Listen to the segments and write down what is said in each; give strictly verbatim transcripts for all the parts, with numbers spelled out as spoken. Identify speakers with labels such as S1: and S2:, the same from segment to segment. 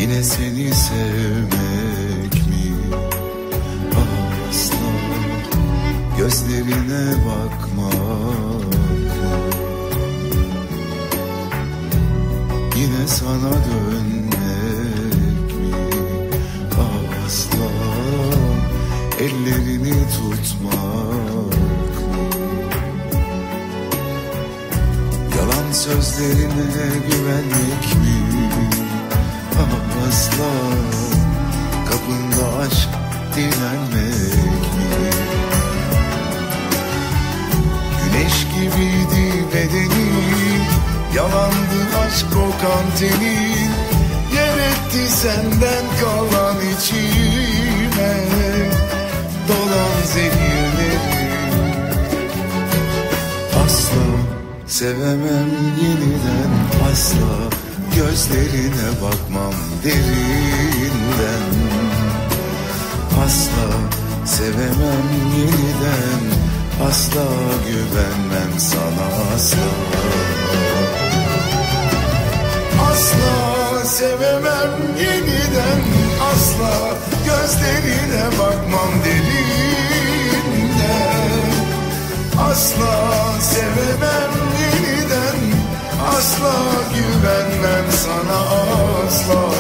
S1: Yine seni sevmek mi? Asla gözlerine bakmak mı? Yine sana dönmek mi? Asla ellerini tutmak mı? Yalan sözlerine güvenmek mi? Asla kapında aşk dilenmek mi? Güneş gibiydi bedenin, yalandı aşk kokan tenin. Yer etti senden kalan içime dolan zehirlerim. Asla sevemem yeniden, asla gözlerine bakmam derinden. Asla sevemem yeniden, asla güvenmem sana asla. Asla sevemem yeniden, asla gözlerine bakmam derinden. Asla sevemem yeniden, asla güvenmem sana asla.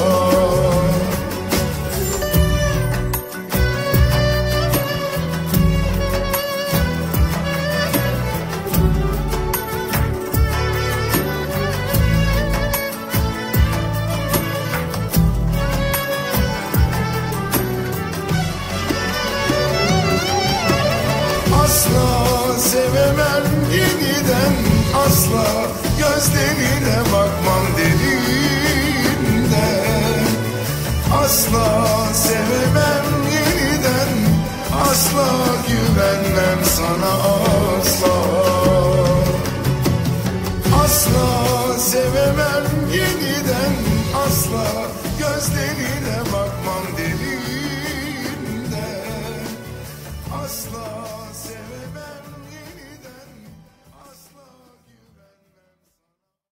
S1: Asla sevemem yeniden, asla gözlerine bakmam derinden. Asla sevemem yeniden, asla güvenmem sana asla. Asla sevemem yeniden, asla gözlerine bakmam derinden. Asla